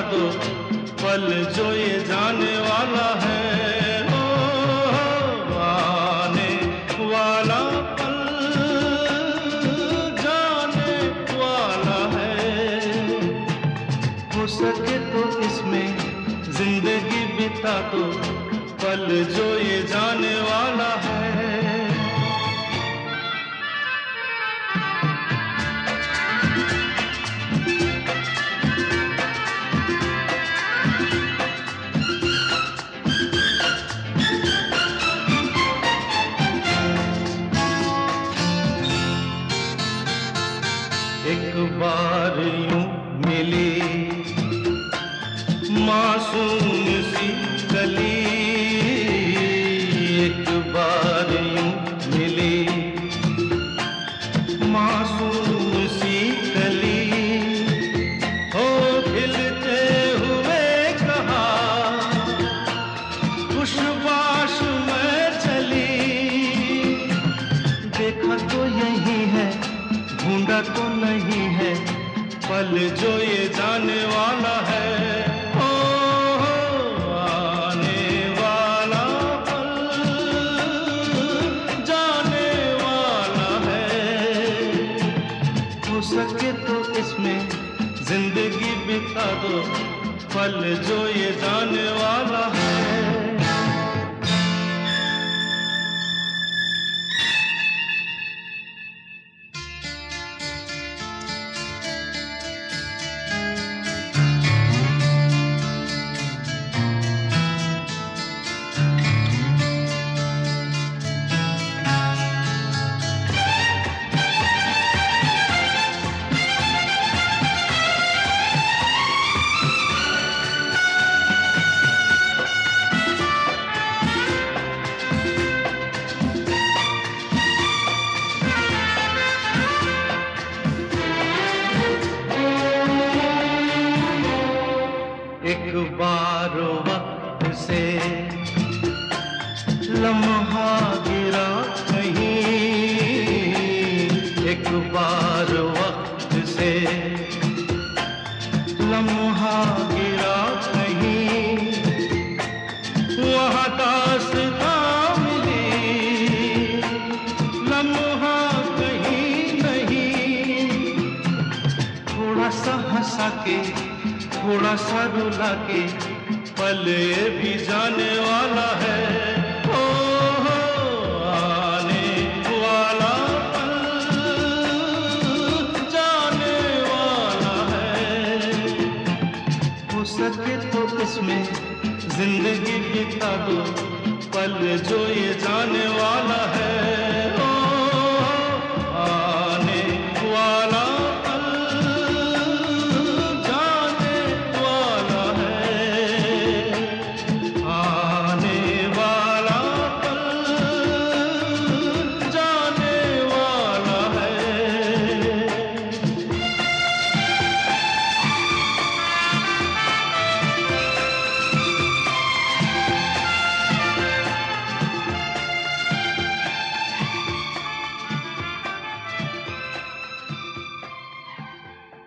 दो पल जो ये जाने वाला है। ओ आने वाला पल जाने वाला है। हो सके तो इसमें जिंदगी बिता दो पल जो ये जाने वाला है। एक बार यूं मिली मासूम सी कली, एक बार यूं मिली मासूम सी कली, हो खिलते हुए कहा खुशबाश में चली। देखा तो यही है ढूंढा तो नहीं है पल जो ये जाने वाला है। ओ आने वाला पल जाने वाला है। हो सके तो इसमें जिंदगी बिता दो पल जो ये जाने वाला है। एक बार वक्त से लम्हा गिरा कहीं, एक बार वक्त से लम्हा गिरा कहीं, वहाँ दास्तां मिली लम्हा कहीं नहीं। थोड़ा सा हंसा के थोड़ा सा रुला के पल ये भी जाने वाला है। ओ आने वाला पल जाने वाला है। हो सके तो इसमें जिंदगी बिता दो पल जो ये जाने वाला है।